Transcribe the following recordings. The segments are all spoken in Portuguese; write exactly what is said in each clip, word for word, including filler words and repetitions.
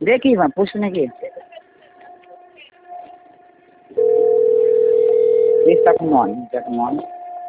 Vem aqui, Ivan, puxa ele aqui. Vê se tá com nome. Não tá com nome.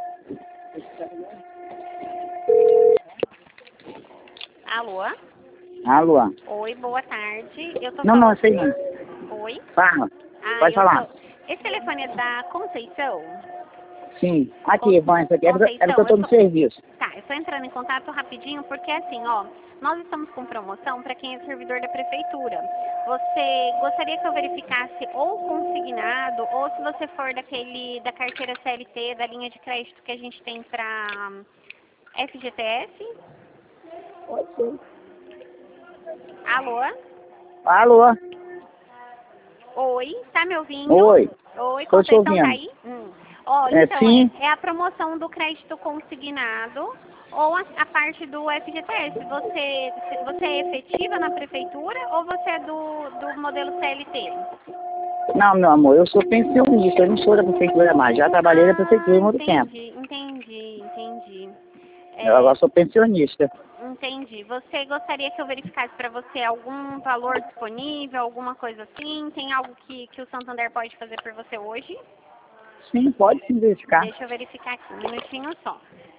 Alô? Alô? Oi, boa tarde. Eu tô Não, falando... não, sei não. Oi? Fala. Ah, Pode eu falar. tô- Esse telefone é da Conceição? Sim. Aqui, Ivan, isso aqui é porque Conceição, eu tô no eu tô... serviço. Tá, eu tô entrando em contato rapidinho porque assim, ó, nós estamos com promoção para quem é servidor da prefeitura. Você gostaria que eu verificasse ou consignado ou se você for daquele da carteira C L T, da linha de crédito que a gente tem para F G T S? Pode ser. Alô? Alô? Oi, tá me ouvindo? Oi. Oi, Tô te Conceição, tá ouvindo. aí? Hum. Ó, É, então, sim. é, é a promoção do crédito consignado ou a, a parte do F G T S. Você, se- você é efetiva na prefeitura ou você é do, do modelo C L T? Não, meu amor, eu sou pensionista, eu não sou da prefeitura mais. Já trabalhei na prefeitura há muito tempo. entendi, entendi, entendi. Eu É, agora sou pensionista. entendi. Você gostaria que eu verificasse para você algum valor disponível, alguma coisa assim? Tem algo que, que o Santander pode fazer por você hoje? Sim, pode sim verificar. Deixa eu verificar aqui, um minutinho só.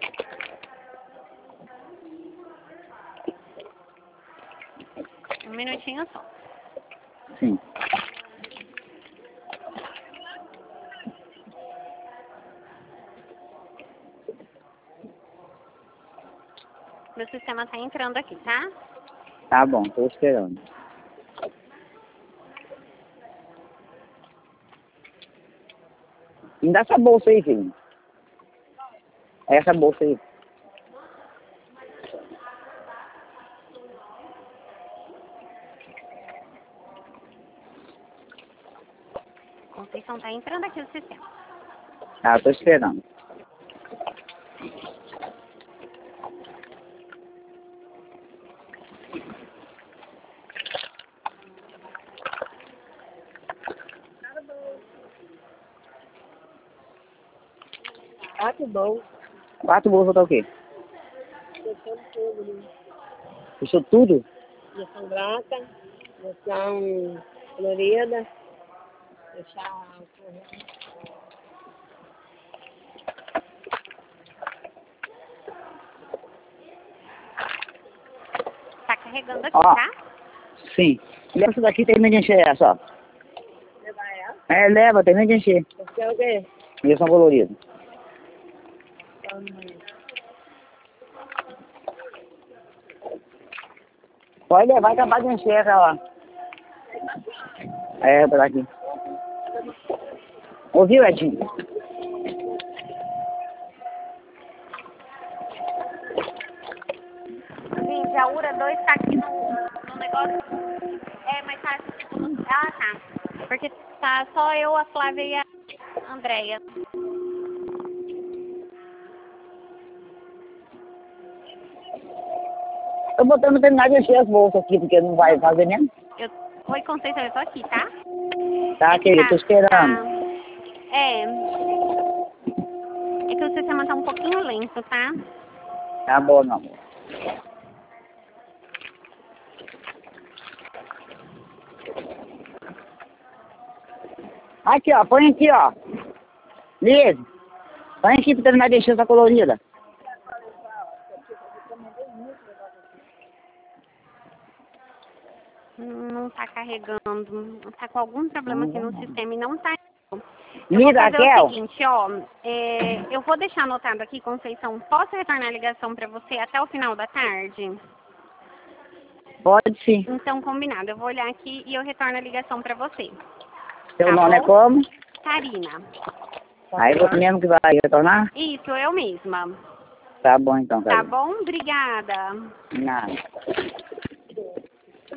Um minutinho só. Sim. Meu sistema tá entrando aqui, tá? Tá bom, tô esperando. Me dá essa bolsa aí, filho. Essa bolsa aí. Conceição tá entrando aqui no sistema. Ah, tô esperando. Quatro bom. Quatro bolsas tá o quê? Fechando tudo, né? Fechou tudo? Injeção grata, injeção colorida, fechar o correio. Tá carregando aqui, Ó. tá? Sim. Leva isso daqui, termina de encher essa, ó. Levar ela? É, leva, termina de encher. Você é o quê? Injeção colorida. Pode levar e acabar de encher essa lá. É, por aqui. Ouviu, Edinho? Gente, a URA dois tá aqui no, no negócio. É, mas tá tipo no... Ah, tá. Porque tá só eu, a Flávia e a Andréia. Tô botando terminar de encher as bolsas aqui, porque não vai fazer mesmo. Eu... Oi, Conceição, eu tô aqui, tá? Tá, É que querido, tá, tô esperando. tá... É... É que o sistema tá um pouquinho lento, tá? Tá bom, meu amor. Aqui, ó, põe aqui, ó. Liz, põe aqui pra terminar de encher essa colorida. Não tá carregando. Tá com algum problema aqui no sistema e não tá. Eu vou Liz, fazer Raquel. o seguinte, ó. É, eu vou deixar anotado aqui, Conceição. Posso retornar a ligação pra você até o final da tarde? Pode sim. Então, combinado. Eu vou olhar aqui e eu retorno a ligação pra você. Seu Tá nome é bom? como? Karina. Aí você mesmo que vai retornar? Isso, eu mesma. Tá bom então, Tá Carlinhos. bom? Obrigada. Nada.